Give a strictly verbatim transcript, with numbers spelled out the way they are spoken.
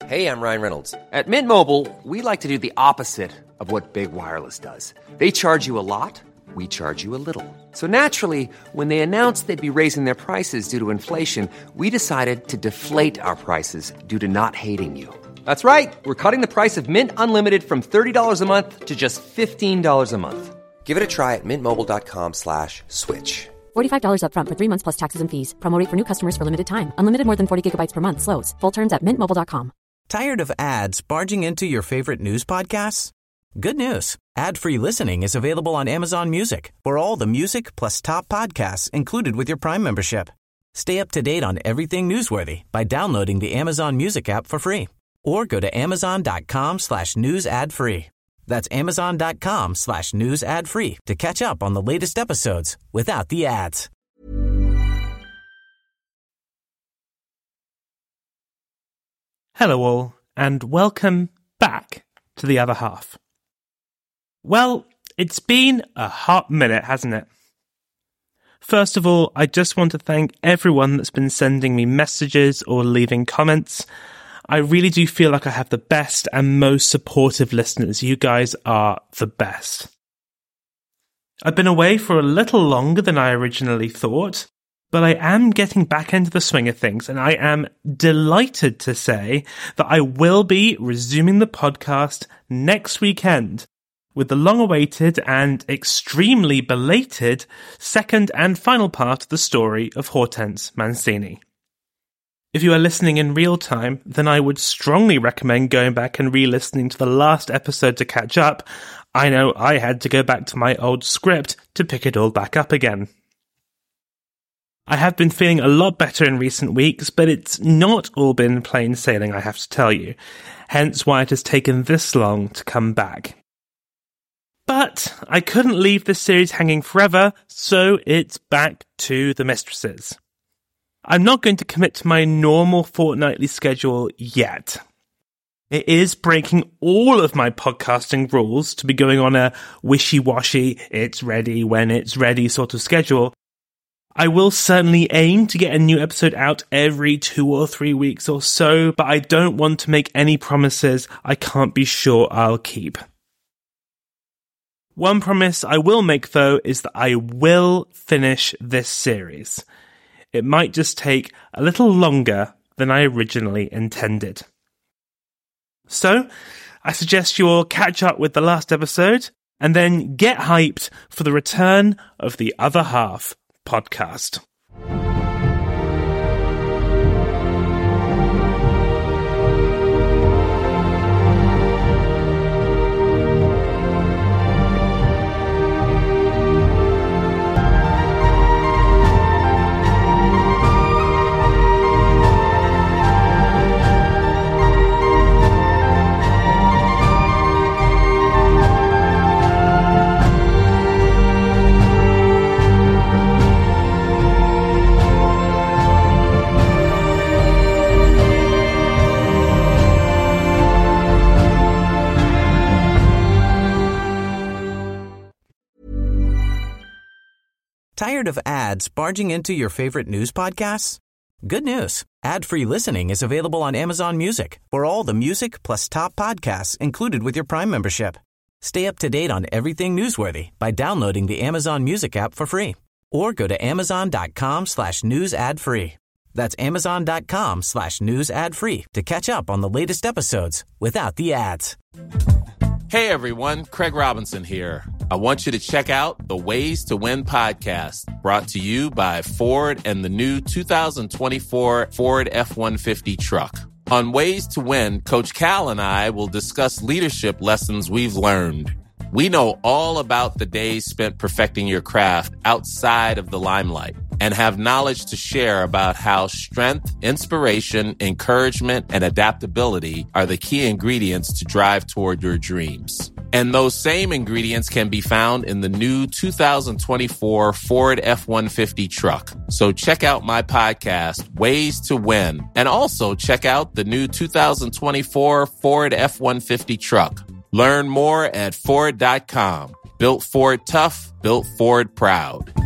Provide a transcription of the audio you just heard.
Hey, I'm Ryan Reynolds. At Mint Mobile, we like to do the opposite of what Big Wireless does. They charge you a lot, we charge you a little. So naturally, when they announced they'd be raising their prices due to inflation, we decided to deflate our prices due to not hating you. That's right. We're cutting the price of Mint Unlimited from thirty dollars a month to just fifteen dollars a month. Give it a try at mintmobile.com slash switch. forty-five dollars up front for three months plus taxes and fees. Promo rate for new customers for limited time. Unlimited more than forty gigabytes per month. Slows full terms at mint mobile dot com. Tired of ads barging into your favorite news podcasts? Good news. Ad-free listening is available on Amazon Music for all the music plus top podcasts included with your Prime membership. Stay up to date on everything newsworthy by downloading the Amazon Music app for free or go to amazon.com slash news ad free. That's amazon.com slash news ad free to catch up on the latest episodes without the ads. Hello all, and welcome back to The Other Half. Well, it's been a hot minute, hasn't it? First of all, I just want to thank everyone that's been sending me messages or leaving comments. I really do feel like I have the best and most supportive listeners. You guys are the best. I've been away for a little longer than I originally thought, but I am getting back into the swing of things, and I am delighted to say that I will be resuming the podcast next weekend with the long-awaited and extremely belated second and final part of the story of Hortense Mancini. If you are listening in real time, then I would strongly recommend going back and re-listening to the last episode to catch up. I know I had to go back to my old script to pick it all back up again. I have been feeling a lot better in recent weeks, but it's not all been plain sailing, I have to tell you. Hence why it has taken this long to come back. But I couldn't leave this series hanging forever, so it's back to The Mistresses. I'm not going to commit to my normal fortnightly schedule yet. It is breaking all of my podcasting rules to be going on a wishy-washy, it's ready when it's ready sort of schedule. I will certainly aim to get a new episode out every two or three weeks or so, but I don't want to make any promises I can't be sure I'll keep. One promise I will make, though, is that I will finish this series. It might just take a little longer than I originally intended. So, I suggest you all catch up with the last episode, and then get hyped for the return of The Other Half podcast. Tired of ads barging into your favorite news podcasts? Good news. Ad-free listening is available on Amazon Music for all the music plus top podcasts included with your Prime membership. Stay up to date on everything newsworthy by downloading the Amazon Music app for free or go to amazon.com slash news ad free. That's amazon.com slash news ad free to catch up on the latest episodes without the ads. Hey everyone, Craig Robinson here. I want you to check out the Ways to Win podcast, brought to you by Ford and the new two thousand twenty-four Ford F one fifty truck. On Ways to Win, Coach Cal and I will discuss leadership lessons we've learned. We know all about the days spent perfecting your craft outside of the limelight and have knowledge to share about how strength, inspiration, encouragement, and adaptability are the key ingredients to drive toward your dreams. And those same ingredients can be found in the new two thousand twenty-four Ford F one fifty truck. So check out my podcast, Ways to Win, and also check out the new two thousand twenty-four Ford F one fifty truck. Learn more at Ford dot com. Built Ford tough, built Ford proud.